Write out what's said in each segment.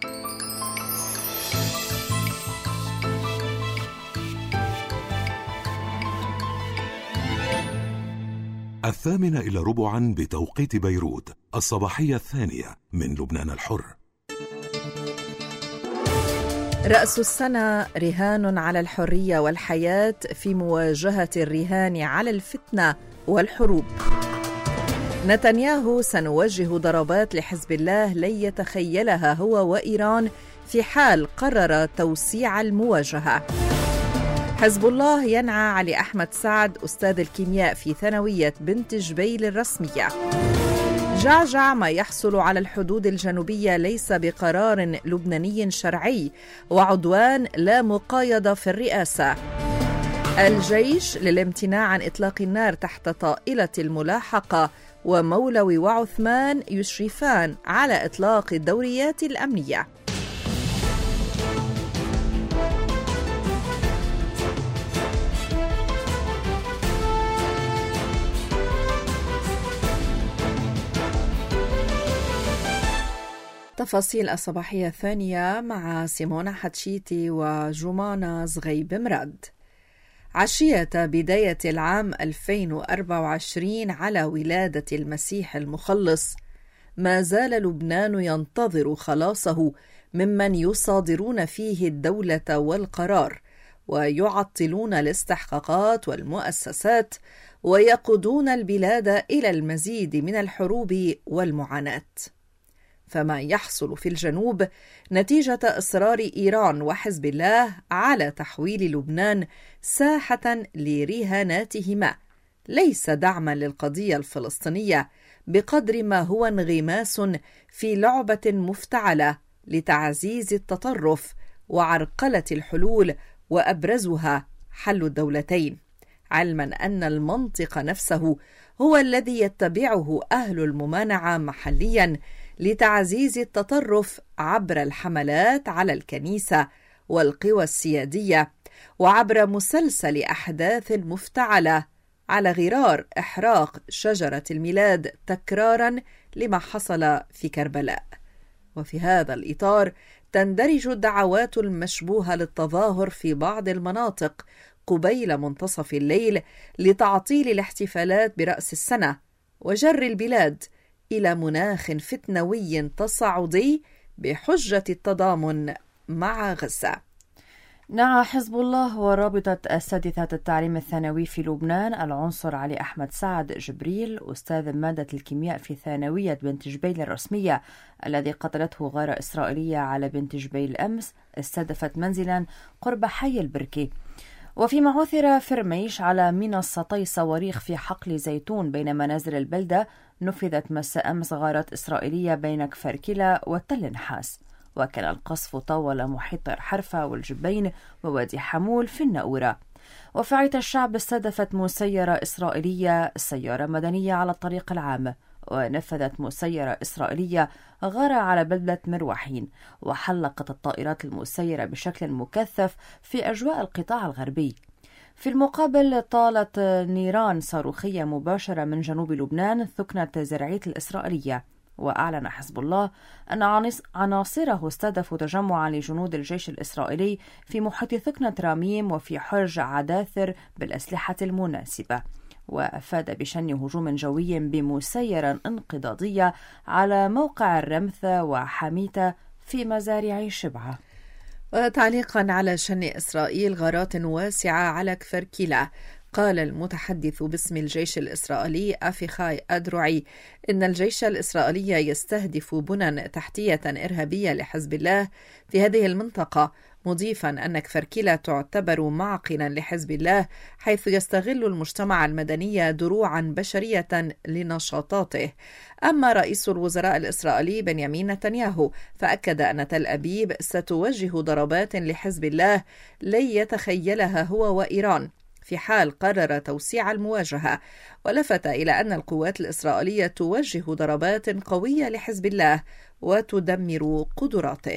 8:45 بتوقيت بيروت، الصباحية الثانية من لبنان الحر. رأس السنة رهان على الحرية والحياة في مواجهة الرهان على الفتنة والحروب. نتنياهو: سنوجه ضربات لحزب الله لن يتخيلها هو وإيران في حال قرر توسيع المواجهة. حزب الله ينعى علي أحمد سعد أستاذ الكيمياء في ثانوية بنت جبيل الرسمية. جعجع: ما يحصل على الحدود الجنوبية ليس بقرار لبناني شرعي وعدوان لا مقايضة في الرئاسة. الجيش للامتناع عن إطلاق النار تحت طائلة الملاحقة، ومولوي وعثمان يشرفان على إطلاق الدوريات الأمنية. تفاصيل الصباحية الثانية مع سيمونا حتشيتي وجمانة زغيب مراد. عشية بداية العام 2024 على ولادة المسيح المخلص، ما زال لبنان ينتظر خلاصه ممن يصادرون فيه الدولة والقرار، ويعطلون الاستحقاقات والمؤسسات، ويقودون البلاد إلى المزيد من الحروب والمعاناة. فما يحصل في الجنوب نتيجة إصرار إيران وحزب الله على تحويل لبنان ساحة لرهاناتهما ليس دعما للقضية الفلسطينية بقدر ما هو انغماس في لعبة مفتعلة لتعزيز التطرف وعرقلة الحلول، وأبرزها حل الدولتين، علما أن المنطق نفسه هو الذي يتبعه أهل الممانعة محليا لتعزيز التطرف عبر الحملات على الكنيسة والقوى السيادية، وعبر مسلسل أحداث مفتعلة على غرار إحراق شجرة الميلاد تكرارا لما حصل في كربلاء. وفي هذا الإطار تندرج الدعوات المشبوهة للتظاهر في بعض المناطق قبيل منتصف الليل لتعطيل الاحتفالات برأس السنة وجر البلاد إلى مناخ فتنوي تصاعدي بحجة التضامن مع غزة. نعى حزب الله ورابطة أساتذة التعليم الثانوي في لبنان العنصر علي أحمد سعد جبريل أستاذ مادة الكيمياء في ثانوية بنت جبيل الرسمية الذي قتلته غارة إسرائيلية على بنت جبيل أمس استهدفت منزلا قرب حي البركي. وفيما عثر فرميش على منصتي صواريخ في حقل زيتون بين منازل البلدة، نفذت مساء أمس غارات إسرائيلية بين كفركلة وتل نحاس، وكان القصف طول محيط حرفة والجبين ووادي حمول في الناورة. وفي عيت الشعب استهدفت مسيرة إسرائيلية سيارة مدنية على الطريق العام، ونفذت مسيرة إسرائيلية غارة على بلدة مروحين، وحلقت الطائرات المسيرة بشكل مكثف في أجواء القطاع الغربي. في المقابل طالت نيران صاروخية مباشرة من جنوب لبنان ثكنة زرعية الإسرائيلية. وأعلن حزب الله أن عناصره استهدفوا تجمعا لجنود الجيش الإسرائيلي في محيط ثكنة راميم وفي حرج عداثر بالأسلحة المناسبة، وأفاد بشن هجوم جوي بمسيرة انقضاضية على موقع الرمثة وحميتة في مزارع شبعة. وتعليقا على شن إسرائيل غارات واسعة على كفركيلة، قال المتحدث باسم الجيش الإسرائيلي أفيخاي أدرعي إن الجيش الإسرائيلي يستهدف بنى تحتية إرهابية لحزب الله في هذه المنطقة، مضيفا أن كفركيلة تعتبر معقلا لحزب الله، حيث يستغل المجتمع المدني دروعا بشرية لنشاطاته. أما رئيس الوزراء الإسرائيلي بنيامين نتنياهو فأكد أن تل أبيب ستوجه ضربات لحزب الله لن يتخيلها هو وإيران في حال قرر توسيع المواجهة، ولفت إلى أن القوات الإسرائيلية توجه ضربات قوية لحزب الله وتدمر قدراته.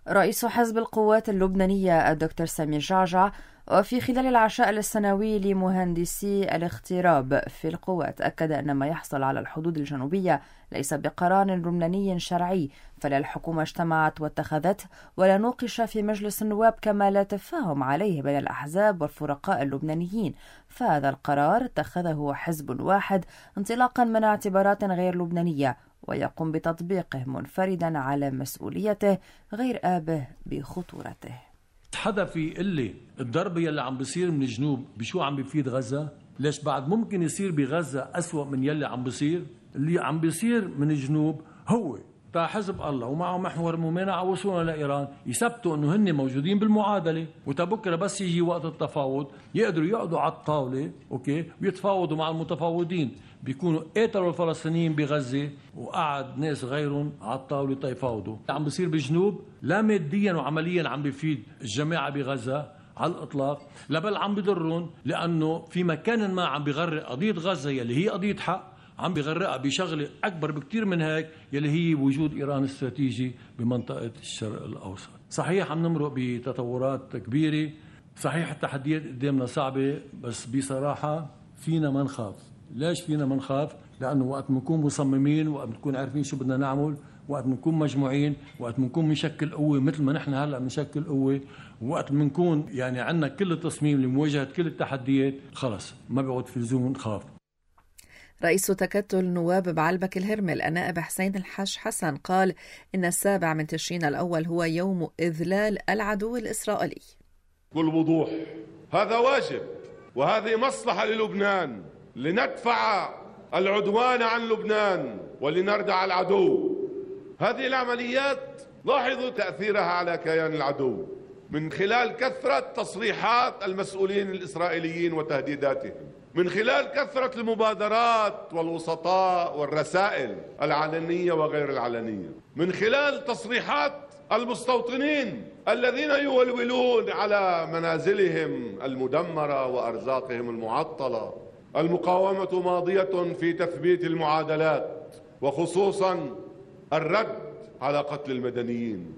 رئيس حزب القوات اللبنانية الدكتور سمير جعجع وفي خلال العشاء السنوي لمهندسي الاغتراب في القوات أكد أن ما يحصل على الحدود الجنوبية ليس بقرار لبناني شرعي، فلا الحكومة اجتمعت واتخذته ولا نوقش في مجلس النواب، كما لا تفاهم عليه بين الأحزاب والفرقاء اللبنانيين، فهذا القرار اتخذه حزب واحد انطلاقا من اعتبارات غير لبنانية ويقوم بتطبيقه منفردا على مسؤوليته غير آبه بخطورته. حدا في يقول لي الضرب يلي عم بيصير من الجنوب بشو عم بيفيد غزة؟ ليش بعد ممكن يصير بغزة أسوأ من يلي عم بيصير؟ اللي عم بيصير من الجنوب هو تاع حزب الله ومعه محور ممانعة وصولا لإيران يثبتوا انه هن موجودين بالمعادلة، وتبكره بس يجي وقت التفاوض يقدروا يقعدوا على الطاولة ويتفاوضوا مع المتفاوضين، بيكونوا قاتلوا الفلسطينيين بغزة وقعد ناس غيرهم على الطاولة تيفاوضوا. عم بيصير بجنوب لا ماديا وعمليا عم بيفيد الجماعة بغزة على الإطلاق، لا بل عم بيضرهم، لأنه في مكان ما عم بيغرق قضية غزة يلي هي قضية حق، عم بيغرقها بشغله اكبر بكثير من هيك يلي هي وجود ايران الاستراتيجي بمنطقه الشرق الاوسط. صحيح عم نمرق بتطورات كبيره، صحيح التحديات قدامنا صعبه، بس بصراحه فينا ما نخاف. ليش فينا ما نخاف؟ لانه وقت بنكون مصممين، وقت بنكون عارفين شو بدنا نعمل، وقت بنكون مجموعين، وقت بنكون بنشكل قوه مثل ما نحن هلا بنشكل قوه، وقت بنكون يعني عندنا كل التصميم لمواجهه كل التحديات، خلص ما بيعود في لزوم نخاف. رئيس تكتل نواب بعلبك الهرمل النائب حسين الحاج حسن قال إن 7 تشرين الأول هو يوم إذلال العدو الإسرائيلي. بكل وضوح هذا واجب وهذه مصلحة للبنان، لندفع العدوان عن لبنان ولنردع العدو. هذه العمليات لاحظوا تأثيرها على كيان العدو من خلال كثرة تصريحات المسؤولين الإسرائيليين وتهديداتهم، من خلال كثرة المبادرات والوسطاء والرسائل العلنية وغير العلنية، من خلال تصريحات المستوطنين الذين يولولون على منازلهم المدمرة وأرزاقهم المعطلة. المقاومة ماضية في تثبيت المعادلات وخصوصا الرد على قتل المدنيين.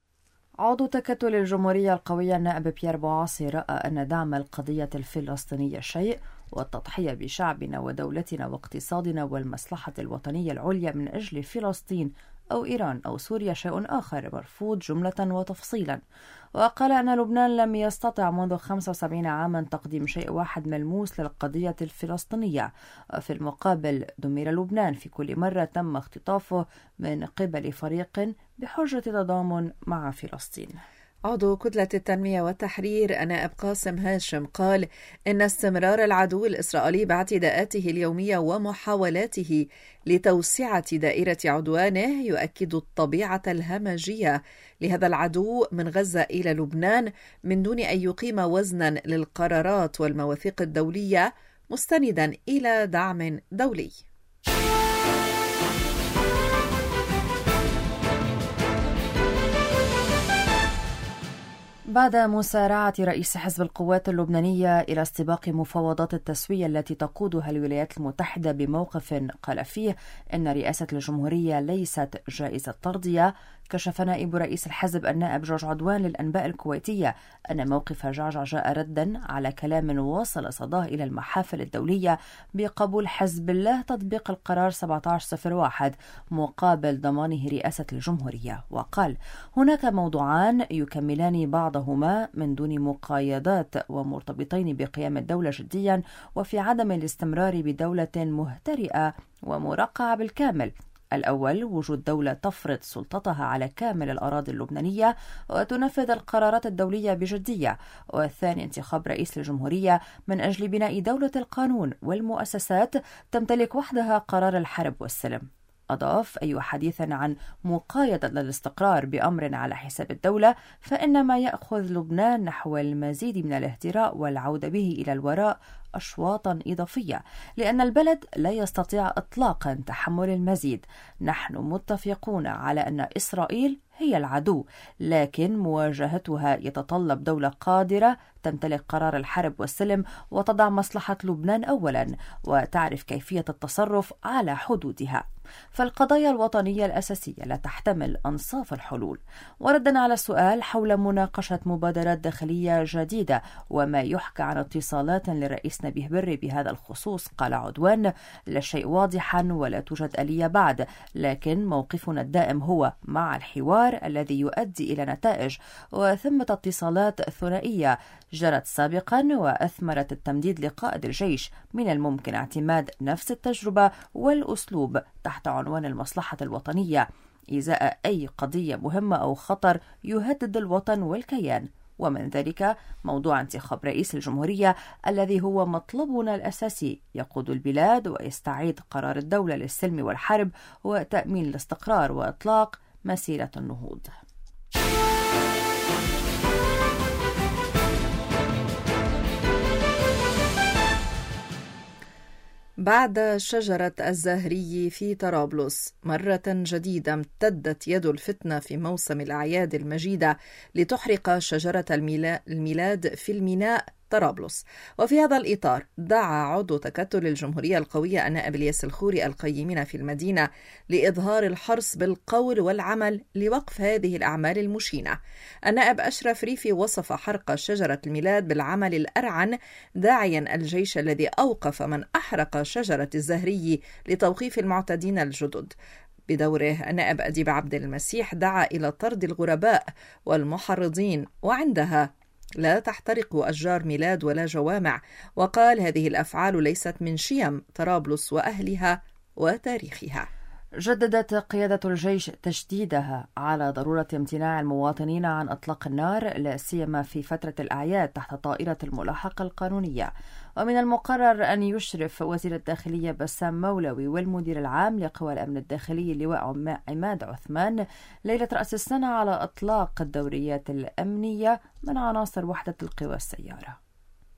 عضو تكتل الجمهورية القوية النائب بيير بوعاصي رأى أن دعم القضية الفلسطينية شيء، والتضحية بشعبنا ودولتنا واقتصادنا والمصلحة الوطنية العليا من أجل فلسطين أو إيران أو سوريا شيء آخر مرفوض جملة وتفصيلا. وقال أن لبنان لم يستطع منذ 75 عاما تقديم شيء واحد ملموس للقضية الفلسطينية، وفي المقابل دمر لبنان في كل مرة تم اختطافه من قبل فريق بحجة تضامن مع فلسطين. عضو كتلة التنمية والتحرير النائب قاسم هاشم قال إن استمرار العدو الإسرائيلي باعتداءاته اليومية ومحاولاته لتوسعة دائرة عدوانه يؤكد الطبيعة الهمجية لهذا العدو من غزة إلى لبنان من دون أن يقيم وزنا للقرارات والمواثيق الدولية مستندا إلى دعم دولي. بعد مسارعة رئيس حزب القوات اللبنانية إلى استباق مفاوضات التسوية التي تقودها الولايات المتحدة بموقف قال فيه إن رئاسة الجمهورية ليست جائزة ترضية، كشف نائب رئيس الحزب النائب جورج عدوان للأنباء الكويتية أن موقف جعجع جاء ردا على كلام وصل صداه إلى المحافل الدولية بقبول حزب الله تطبيق القرار 1701 مقابل ضمانه رئاسة الجمهورية. وقال هناك موضوعان يكملان بعضهما من دون مقايضات ومرتبطين بقيام الدولة جديا وفي عدم الاستمرار بدولة مهترئة ومرقعة بالكامل. الأول وجود دولة تفرض سلطتها على كامل الأراضي اللبنانية وتنفذ القرارات الدولية بجدية، والثاني انتخاب رئيس الجمهورية من أجل بناء دولة القانون والمؤسسات تمتلك وحدها قرار الحرب والسلم. أضاف أي حديث عن مقايضة للاستقرار بأمر على حساب الدولة فإنما يأخذ لبنان نحو المزيد من الاهتراء والعودة به إلى الوراء أشواطا إضافية، لأن البلد لا يستطيع إطلاقا تحمل المزيد. نحن متفقون على أن إسرائيل هي العدو، لكن مواجهتها يتطلب دولة قادرة تمتلك قرار الحرب والسلم وتضع مصلحة لبنان أولا وتعرف كيفية التصرف على حدودها. فالقضايا الوطنية الأساسية لا تحتمل أنصاف الحلول. وردا على السؤال حول مناقشة مبادرات داخلية جديدة وما يحكى عن اتصالات للرئيس نبيه بري بهذا الخصوص، قال عدوان: لا شيء واضحا ولا توجد آلية بعد، لكن موقفنا الدائم هو مع الحوار الذي يؤدي إلى نتائج، وثمة اتصالات ثنائية جرت سابقا وأثمرت التمديد لقائد الجيش. من الممكن اعتماد نفس التجربة والأسلوب تحت عنوان المصلحة الوطنية إزاء أي قضية مهمة أو خطر يهدد الوطن والكيان، ومن ذلك موضوع انتخاب رئيس الجمهورية الذي هو مطلبنا الأساسي، يقود البلاد ويستعيد قرار الدولة للسلم والحرب وتأمين الاستقرار وإطلاق مسيرة النهوض. بعد شجرة الزهري في طرابلس مرة جديدة امتدت يد الفتنة في موسم الأعياد المجيدة لتحرق شجرة الميلاد في الميناء طرابلس. وفي هذا الإطار دعا عضو تكتل الجمهورية القوية النائب الياس الخوري القيمين في المدينة لإظهار الحرص بالقول والعمل لوقف هذه الأعمال المشينة. النائب أشرف ريفي وصف حرق شجرة الميلاد بالعمل الأرعن، داعيا الجيش الذي أوقف من أحرق شجرة الزهري لتوقيف المعتدين الجدد. بدوره النائب أديب عبد المسيح دعا إلى طرد الغرباء والمحرضين، وعندها لا تحترق أشجار ميلاد ولا جوامع، وقال: هذه الأفعال ليست من شيم طرابلس وأهلها وتاريخها. جددت قيادة الجيش تشديدها على ضرورة امتناع المواطنين عن إطلاق النار، لا سيما في فترة الأعياد تحت طائرة الملاحقة القانونية. ومن المقرر أن يشرف وزير الداخلية بسام مولوي والمدير العام لقوى الأمن الداخلي اللواء عماد عثمان ليلة رأس السنة على إطلاق الدوريات الأمنية من عناصر وحدة القوى السيارة.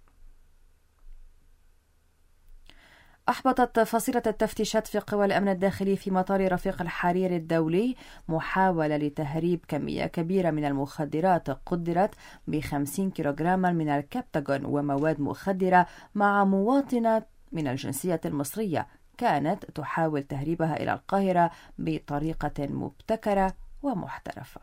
أحبطت فصيلة التفتيشات في قوى الأمن الداخلي في مطار رفيق الحريري الدولي محاولة لتهريب كمية كبيرة من المخدرات قدرت ب50 كيلوغراما من الكبتاغون ومواد مخدرة مع مواطنة من الجنسية المصرية كانت تحاول تهريبها إلى القاهرة بطريقة مبتكرة ومحترفة.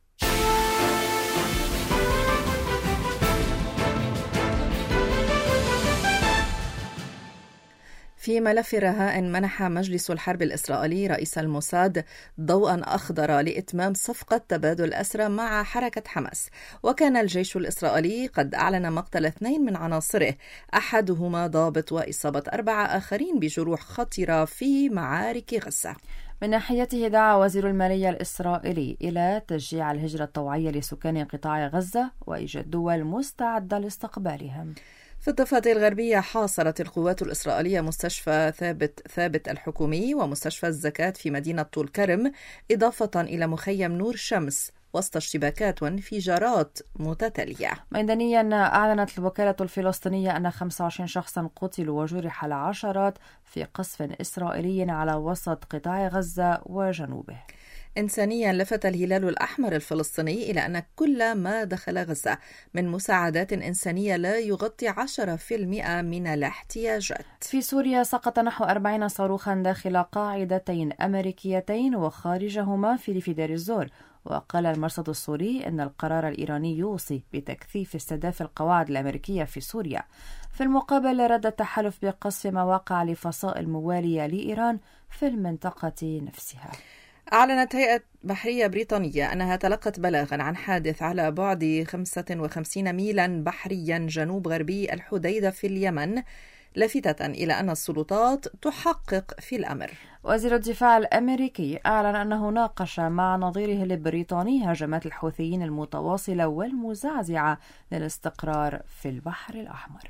في ملف رهائن منح مجلس الحرب الإسرائيلي رئيس الموساد ضوءا أخضر لإتمام صفقة تبادل أسرى مع حركة حماس، وكان الجيش الإسرائيلي قد أعلن مقتل 2 من عناصره، أحدهما ضابط وإصابة 4 آخرين بجروح خطيرة في معارك غزة. من ناحيته دعا وزير المالية الإسرائيلي إلى تشجيع الهجرة الطوعية لسكان قطاع غزة وإيجاد دول مستعدة لاستقبالهم. في الضفة الغربية حاصرت القوات الإسرائيلية مستشفى ثابت الحكومي ومستشفى الزكاة في مدينة طول كرم، إضافة إلى مخيم نور شمس، وسط اشتباكات وانفجارات متتالية. ميدانيا أعلنت الوكالة الفلسطينية أن 25 شخصا قتلوا وجرح العشرات في قصف إسرائيلي على وسط قطاع غزة وجنوبه. إنسانيا لفت الهلال الأحمر الفلسطيني إلى أن كل ما دخل غزة من مساعدات إنسانية لا يغطي 10% من الاحتياجات. في سوريا سقط نحو 40 صاروخا داخل قاعدتين أمريكيتين وخارجهما في ريف دير الزور. وقال المرصد السوري أن القرار الإيراني يوصي بتكثيف استهداف القواعد الأمريكية في سوريا. في المقابل رد التحالف بقصف مواقع لفصائل موالية لإيران في المنطقة نفسها. أعلنت هيئة بحرية بريطانية أنها تلقت بلاغا عن حادث على بعد 55 ميلا بحريا جنوب غربي الحديدة في اليمن، لافتة إلى أن السلطات تحقق في الأمر. وزير الدفاع الأمريكي أعلن أنه ناقش مع نظيره البريطاني هجمات الحوثيين المتواصلة والمزعزعة للاستقرار في البحر الأحمر.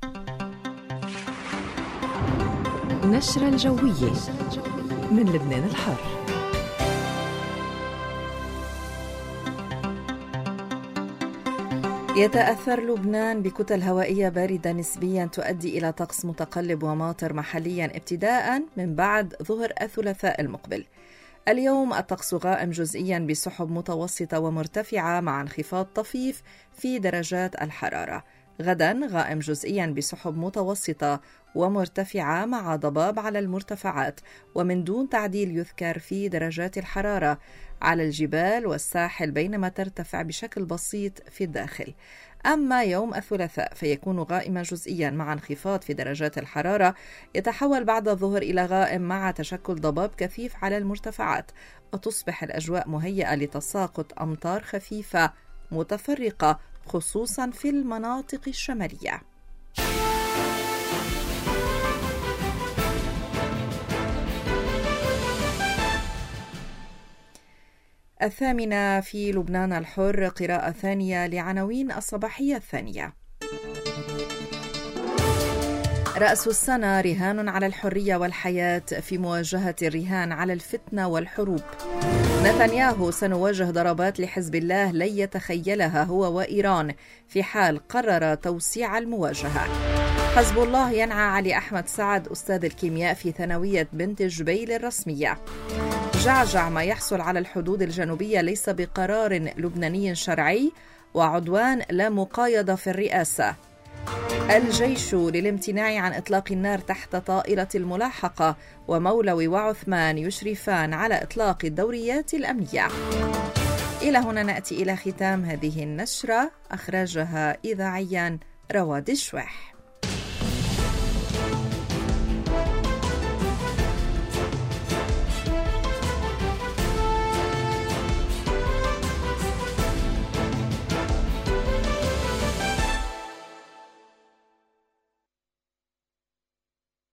نشرة الجوية من لبنان الحر. يتأثر لبنان بكتل هوائية باردة نسبيا تؤدي إلى طقس متقلب وماطر محليا ابتداء من بعد ظهر الثلاثاء المقبل. اليوم الطقس غائم جزئيا بسحب متوسطة ومرتفعة مع انخفاض طفيف في درجات الحرارة. غدا غائم جزئيا بسحب متوسطة ومرتفعة مع ضباب على المرتفعات، ومن دون تعديل يذكر في درجات الحرارة على الجبال والساحل، بينما ترتفع بشكل بسيط في الداخل. أما يوم الثلاثاء فيكون غائما جزئيا مع انخفاض في درجات الحرارة، يتحول بعد الظهر إلى غائم مع تشكل ضباب كثيف على المرتفعات، وتصبح الأجواء مهيئة لتساقط أمطار خفيفة متفرقة خصوصا في المناطق الشمالية. الثامنة في لبنان الحر، قراءة ثانية لعناوين الصباحية الثانية. رأس السنة رهان على الحرية والحياة في مواجهة الرهان على الفتنة والحروب. نتنياهو: سنواجه ضربات لحزب الله لن يتخيلها هو وإيران في حال قرر توسيع المواجهة. حزب الله ينعى علي أحمد سعد أستاذ الكيمياء في ثانوية بنت جبيل الرسمية. جعجع: ما يحصل على الحدود الجنوبية ليس بقرار لبناني شرعي، وعدوان لا مقايضة في الرئاسة. الجيش للامتناع عن إطلاق النار تحت طائلة الملاحقة، ومولوي وعثمان يشرفان على إطلاق الدوريات الأمنية. إلى هنا نأتي إلى ختام هذه النشرة، أخرجها إذاعيا رواد الشواح.